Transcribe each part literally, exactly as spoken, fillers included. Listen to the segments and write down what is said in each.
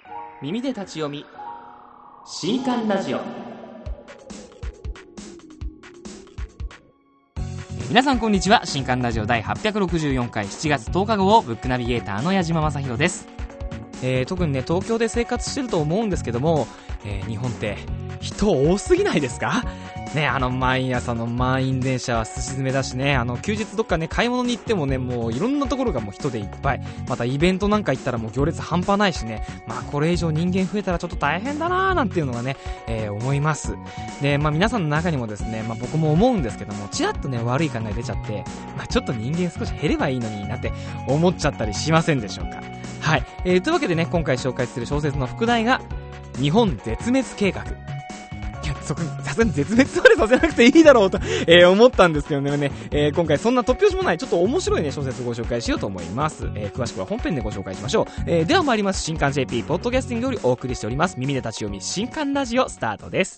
耳で立ち読み新刊ラジオ。皆さんこんにちは。新刊ラジオ第はっぴゃくろくじゅうよんかいしちがつとおか号、ブックナビゲーターの矢島正宏です。えー、特にね東京で生活してると思うんですけども、えー、日本って人多すぎないですかね。あの毎朝の満員電車はすし詰めだしね、あの休日どっかね買い物に行ってもね、もういろんなところがもう人でいっぱい、またイベントなんか行ったらもう行列半端ないしね、まあこれ以上人間増えたらちょっと大変だなーなんていうのがね、えー、思います。で、まあ皆さんの中にもですね、まあ僕も思うんですけども、ちらっとね悪い考え出ちゃって、まあちょっと人間少し減ればいいのになって思っちゃったりしませんでしょうか。はい、えー、というわけでね、今回紹介する小説の副題が日本絶滅計画。さすがに絶滅までさせなくていいだろうと、えー、思ったんですけどね、えー、今回そんな突拍子もないちょっと面白いね小説をご紹介しようと思います。えー、詳しくは本編でご紹介しましょう。えー、では参ります。新刊 ジェーピー ポッドキャスティングよりお送りしております耳で立ち読み新刊ラジオスタートです。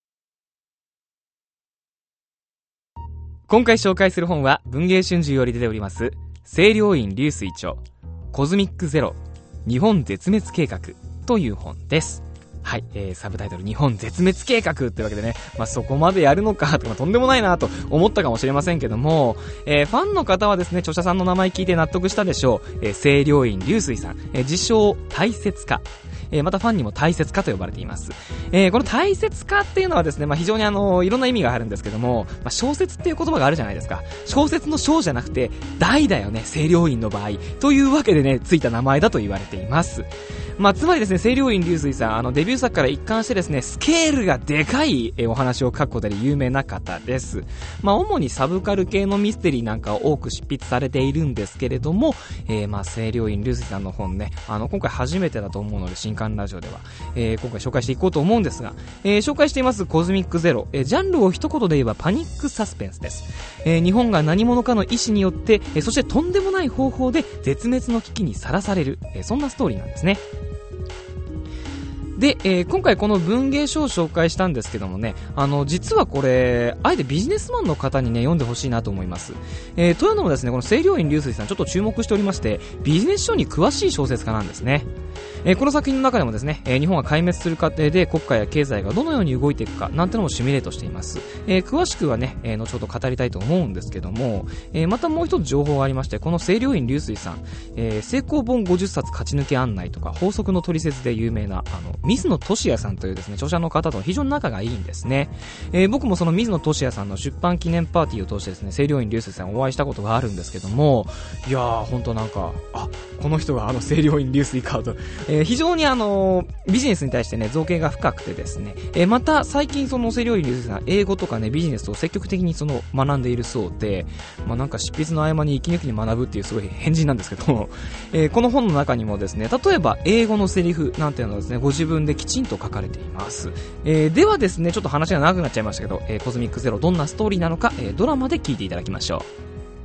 今回紹介する本は文藝春秋より出ております清涼院流水著コズミックゼロ日本絶滅計画という本です。はい、えー、サブタイトル日本絶滅計画というわけでね、まあ、そこまでやるのかとかとんでもないなと思ったかもしれませんけども、えー、ファンの方はですね、著者さんの名前聞いて納得したでしょう。えー、清涼院流水さん、えー、自称大切家、えー、またファンにも大切家と呼ばれています。えー、この大切家っていうのはですね、まあ、非常にあのいろんな意味があるんですけども、まあ、小説っていう言葉があるじゃないですか。小説の小じゃなくて大だよね、清涼院の場合というわけでね、ついた名前だと言われています。まあ、つまりですね、清涼院流水さん、あのデビュー作から一貫してですね、スケールがでかいえお話を書くことで有名な方です。まあ、主にサブカル系のミステリーなんかを多く執筆されているんですけれども、えー、まあ清涼院流水さんの本ね、あの今回初めてだと思うので新刊ラジオでは、えー、今回紹介していこうと思うんですが、えー、紹介していますコズミックゼロ、えー、ジャンルを一言で言えばパニックサスペンスです。えー、日本が何者かの意志によって、えー、そしてとんでもない方法で絶滅の危機にさらされる、えー、そんなストーリーなんですね。で、えー、今回この文芸書を紹介したんですけどもね、あの実はこれあえてビジネスマンの方にね読んでほしいなと思います。えー、というのもですね、この清涼院流水さんちょっと注目しておりまして、ビジネス書に詳しい小説家なんですね。えー、この作品の中でもですね、えー、日本が壊滅する過程で国家や経済がどのように動いていくかなんてのもシミュレートしています。えー、詳しくはね、えー、後ほど語りたいと思うんですけども、えー、またもう一つ情報がありまして、この清涼院流水さん、えー、成功本ごじゅっさつ勝ち抜け案内とか法則の取説で有名なあの水野俊也さんというですね著者の方と非常に仲がいいんですね。えー、僕もその水野俊也さんの出版記念パーティーを通してですね、清涼院流水さんお会いしたことがあるんですけども、いやー本当なんか、あ、この人があの清涼院流水かと、えー、非常にあのビジネスに対してね造詣が深くてですね、えー、また最近その清涼院流水さん英語とかねビジネスを積極的にその学んでいるそうで、まあ、なんか執筆の合間に息抜きに学ぶっていうすごい変人なんですけども、えー、この本の中にもですね、例えば英語のセリフなんていうのをですねご自分できちんと書かれています。えー、ではですね、ちょっと話が長くなっちゃいましたけど、えー、コズミックゼロどんなストーリーなのか、えー、ドラマで聞いていただきましょう。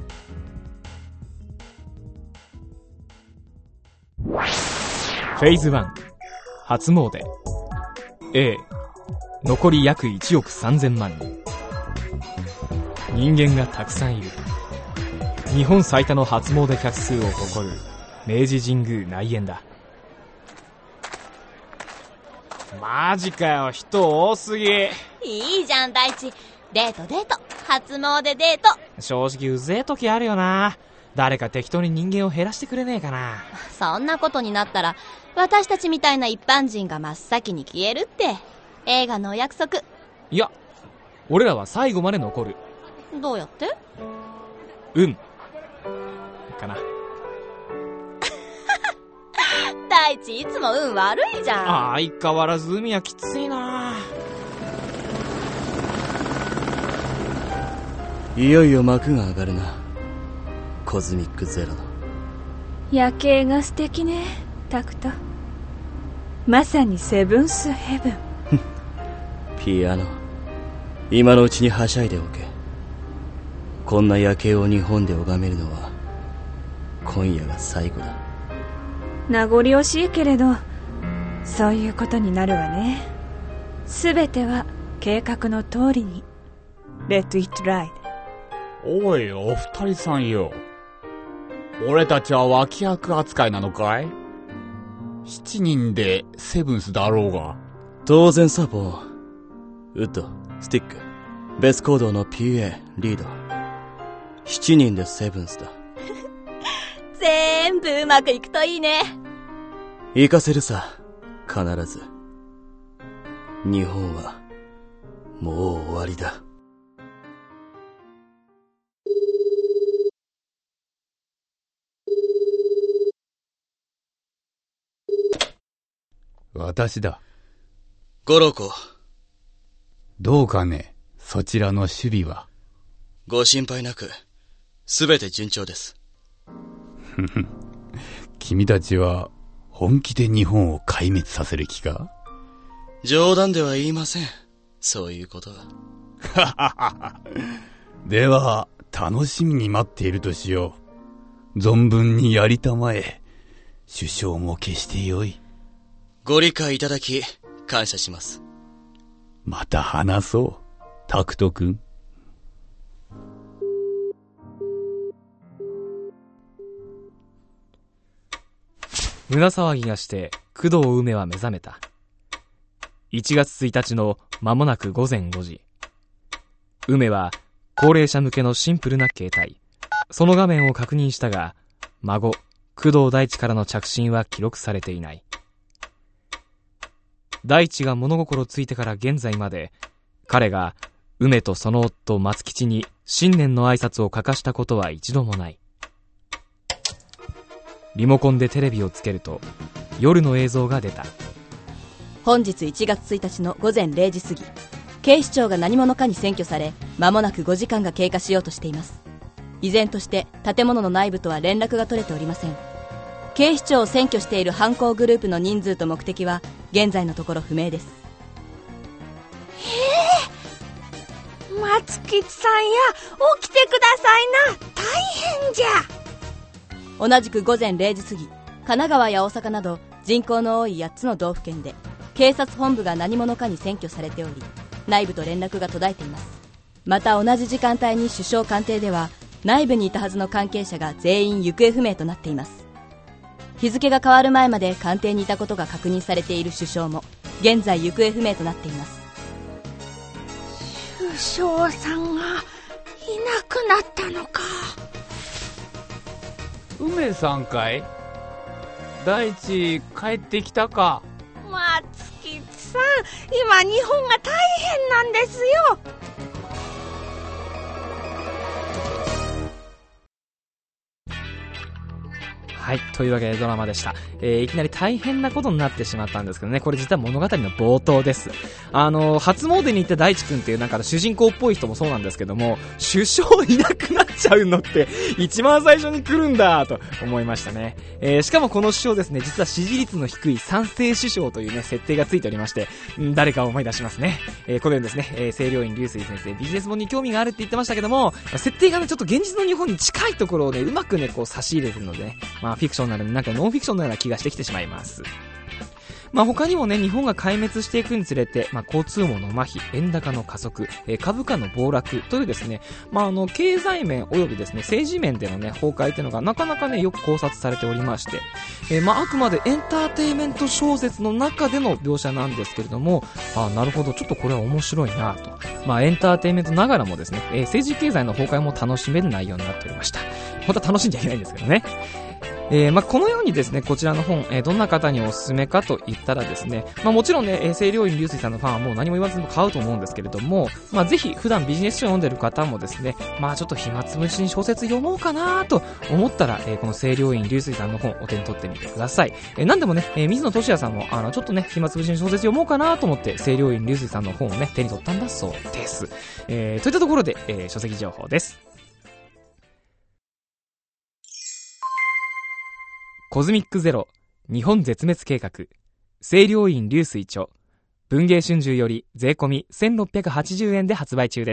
フェーズワン初詣 A 残り約いちおくさんぜんまんにん。人間がたくさんいる。日本最多の初詣客数を誇る明治神宮内苑だ。マジかよ、人多すぎ。 いいじゃん大地、デートデート、初詣デート。 正直うぜえ時あるよな。誰か適当に人間を減らしてくれねえかな。 そんなことになったら私たちみたいな一般人が真っ先に消えるって映画のお約束。 いや、俺らは最後まで残る。 どうやって？ うんかな。 大地いつも運悪いじゃん。 相変わらず海はきついな。 いよいよ幕が上がるな、コズミックゼロの。 夜景が素敵ね、タクト。まさにセブンスヘブン。 ピアノ、今のうちにはしゃいでおけ。こんな夜景を日本で拝めるのは今夜が最後だ。 名残惜しいけれどそういうことになるわね。すべては計画の通りに。 Let it ride。 おい、お二人さんよ、俺たちは脇役扱いなのかい？ 七人でセブンスだろうが。 当然さ、ボーン。ウッド、スティック、別行動の ピーエー、リード。七人でセブンスだ。 全部うまくいくといいね。 行かせるさ、必ず。日本はもう終わりだ。 私だ。 ゴロコ。 どうかね、そちらの守備は。 ご心配なく、すべて順調です。 君たちは本気で日本を壊滅させる気か？ 冗談では言いません。そういうことは。 では、楽しみに待っているとしよう。存分にやりたまえ。首相も決してよい。 ご理解いただき、感謝します。 また話そう、タクト君。 胸騒ぎがして工藤梅は目覚めた。いちがつついたちの間もなく午前ごじ。梅は高齢者向けのシンプルな携帯。その画面を確認したが、孫、工藤大地からの着信は記録されていない。大地が物心ついてから現在まで、彼が梅とその夫松吉に新年の挨拶を交わしたことは一度もない。リモコンでテレビをつけると、夜の映像が出た。 本日いちがつついたちの午前れいじ過ぎ、警視庁が何者かに占拠され、間もなくごじかんが経過しようとしています。依然として建物の内部とは連絡が取れておりません。警視庁を占拠している犯行グループの人数と目的は現在のところ不明です。 へえ、松吉さんや、起きてくださいな。大変じゃ。 同じく午前れいじ過ぎ、神奈川や大阪など人口の多いやっつの道府県で警察本部が何者かに占拠されており、内部と連絡が途絶えています。また同じ時間帯に首相官邸では内部にいたはずの関係者が全員行方不明となっています。日付が変わる前まで官邸にいたことが確認されている首相も現在行方不明となっています。 首相さんがいなくなったのか。 梅さんかい？大地帰ってきたか？ 松吉さん、今日本が大変なんですよ。 はい、というわけでドラマでした。えー、いきなり大変なことになってしまったんですけどね、これ実は物語の冒頭です。あのー、初詣に行った大地君っていうなんか主人公っぽい人もそうなんですけども、首相いなくなっちゃうのって一番最初に来るんだと思いましたね。えー、しかもこの首相ですね、実は支持率の低い賛成首相というね、設定がついておりまして、ん誰かを思い出しますね。えー、このようにですね、えー、清涼院流水先生、ビジネス本に興味があるって言ってましたけども、設定がね、ちょっと現実の日本に近いところをね、うまくね、こう差し入れてるのでね、まあフィクションなのになんかノンフィクションのような気がしてきてしまいます。まあ他にもね、日本が壊滅していくにつれて、まあ交通網の麻痺、円高の加速、えー、株価の暴落というですね、まああの経済面およびですね、政治面でのね、崩壊というのがなかなかね、よく考察されておりまして、えー、まああくまでエンターテイメント小説の中での描写なんですけれども、あなるほど、ちょっとこれは面白いなと。まあエンターテイメントながらもですね、えー、政治経済の崩壊も楽しめる内容になっておりました。本当は楽しんじゃいけないんですけどね。えー、まあ、このようにですね、こちらの本、えー、どんな方におすすめかと言ったらですね、まあ、もちろんね、えー、清涼院流水さんのファンはもう何も言わずに買うと思うんですけれども、まあ、ぜひ普段ビジネス書を読んでる方もですね、まあ、ちょっと暇つぶしに小説読もうかなと思ったら、えー、この清涼院流水さんの本お手に取ってみてください。えー、なんでもね、えー、水野俊也さんもあのちょっとね、暇つぶしに小説読もうかなと思って清涼院流水さんの本をね、手に取ったんだそうです。えー、といったところで、えー、書籍情報です。コズミックゼロ日本絶滅計画清涼院流水著文藝春秋より税込みせんろっぴゃくはちじゅうえんで発売中です。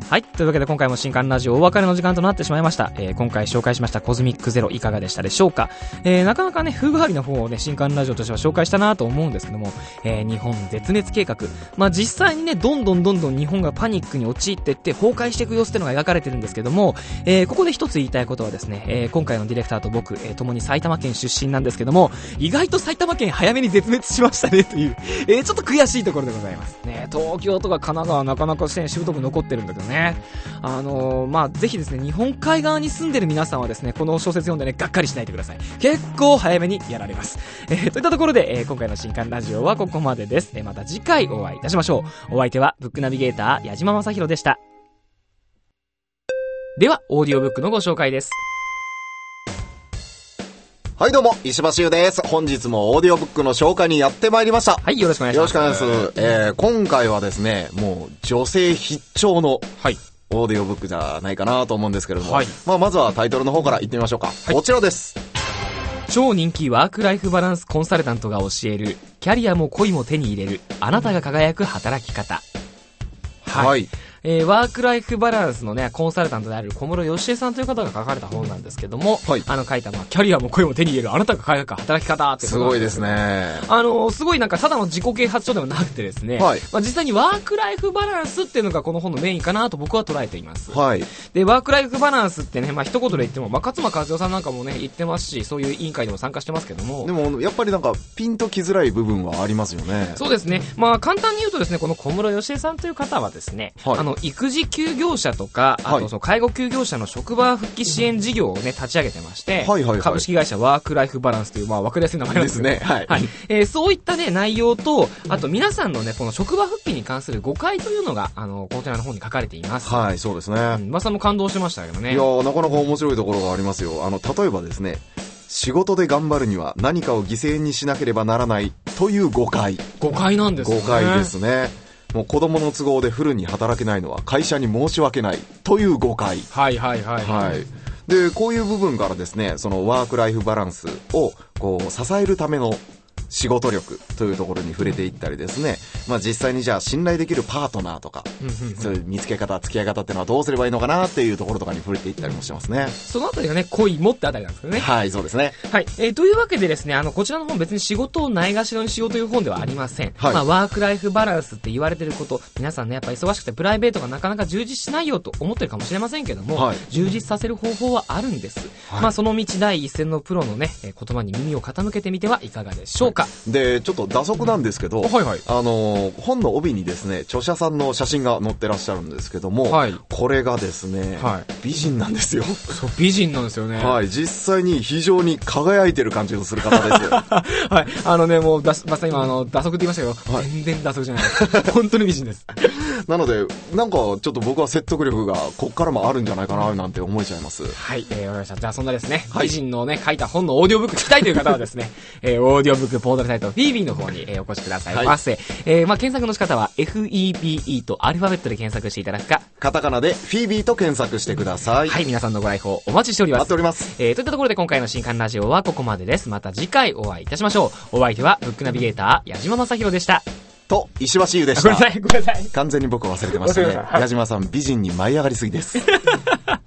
はい。というわけで今回も新刊ラジオお別れの時間となってしまいました。えー、今回紹介しましたコズミックゼロいかがでしたでしょうか。えー、なかなかね、風変わりの方をね、新刊ラジオとしては紹介したなと思うんですけども、えー、日本絶滅計画。まあ、実際にね、どんどんどんどん日本がパニックに陥っていって崩壊していく様子っていうのが描かれてるんですけども、えー、ここで一つ言いたいことはですね、えー、今回のディレクターと僕、えー、共に埼玉県出身なんですけども、意外と埼玉県早めに絶滅しましたねという、えー、ちょっと悔しいところでございます。ね、東京とか神奈川なかなかしてしぶとく残ってるんだけどね。あのー、まあ、ぜひですね、日本海側に住んでる皆さんはですね、この小説読んでね、がっかりしないでください。結構早めにやられます。えー、といったところで、えー、今回の新刊ラジオはここまでです。えー、また次回お会いいたしましょう。お相手は、ブックナビゲーター、矢島正宏でした。では、オーディオブックのご紹介です。 はい、どうも、石橋優です。本日もオーディオブックの紹介にやってまいりました。 はい、よろしくお願いします。 よろしくお願いします。えー、今回はですね、もう、女性必聴の、はい。オーディオブックじゃないかなと思うんですけれども、はい、まあ、まずはタイトルの方から言ってみましょうか。はい、こちらです。 超人気ワークライフバランスコンサルタントが教える、キャリアも恋も手に入れる、あなたが輝く働き方。はい。はいえー、ワークライフバランスのね、コンサルタントである小室義恵さんという方が書かれた本なんですけども、はい、あの書いたのは、キャリアも恋も手に入れる、あなたが輝く働き方っていうことなんです。 すごいですね。 あのー、すごいなんかただの自己啓発書ではなくてですね、はい、まあ、実際にワークライフバランスっていうのがこの本のメインかなと僕は捉えています。はい。で、ワークライフバランスってね、まあ一言で言っても、まあ勝間和代さんなんかもね、言ってますし、そういう委員会でも参加してますけども。 でも、やっぱりなんか、ピンときづらい部分はありますよね。 そうですね。まあ簡単に言うとですね、この小室義恵さんという方はですね、はい、あの、育児休業者とか、あとその介護休業者の職場復帰支援事業をね、立ち上げてまして、はいはいはい、株式会社ワークライフバランスという、まあ分かりやすい名前なんですね。はい。はい。えー、そういったね、内容と、あと皆さんのね、この職場復帰に関する誤解というのが、あの、こちらの本に書かれています。 はい、そうですね。 うん、まさんも感動しましたけどね。 いやー、なかなか面白いところがありますよ。あの、例えばですね、仕事で頑張るには何かを犠牲にしなければならないという誤解。 誤解なんですね。 誤解ですね。もう子供の都合でフルに働けないのは会社に申し訳ないという誤解。 はいはいはい。はい。 で、こういう部分からですね、そのワークライフバランスをこう支えるための仕事力というところに触れていったりですね、まあ実際にじゃあ信頼できるパートナーとか、そういう見つけ方、付き合い方っていうのはどうすればいいのかなっていうところとかに触れていったりもしてますね。 そのあたりがね、恋もってあたりなんですよね。 はい、そうですね。 はい。えー、というわけでですね、あの、こちらの本別に仕事をないがしろにしようという本ではありません。はい。まあワークライフバランスって言われてること、皆さんね、やっぱり忙しくてプライベートがなかなか充実しないよと思ってるかもしれませんけども、はい、充実させる方法はあるんです。はい、まあその道第一線のプロのね、言葉に耳を傾けてみてはいかがでしょうか。はい、 で、ちょっと打足なんですけど、はいはい、あのー、本の帯にですね、著者さんの写真が載ってらっしゃるんですけども、はい、これがですね、はい、美人なんですよ。 そう、美人なんですよね。 はい、実際に非常に輝いてる感じのする方ですよ。 はい、あのね、もう、まさに今、あの、打足って言いましたけど、はい、全然打足じゃないです。本当に美人です。 なので、なんか、ちょっと僕は説得力が、こっからもあるんじゃないかな、なんて思えちゃいます。 はい、えー、わかりました。じゃあ、そんなですね、はい、美人のね、書いた本のオーディオブック聞きたいという方はですね、えー、オーディオブックポータルサイト、フィービーの方に、えー、お越しくださいませ。はい、えー、まあ、検索の仕方は エフイービーイー とアルファベットで検索していただくか、 カタカナでフィービーと検索してください。 はい、皆さんのご来訪お待ちしております。 待っております。 えー、といったところで今回の新刊ラジオはここまでです。また次回お会いいたしましょう。お相手はブックナビゲーター矢島正宏でした。 と、石橋優でした。 ごめんなさい、ごめんなさい。 完全に僕忘れてましたね。矢島さん美人に舞い上がりすぎです。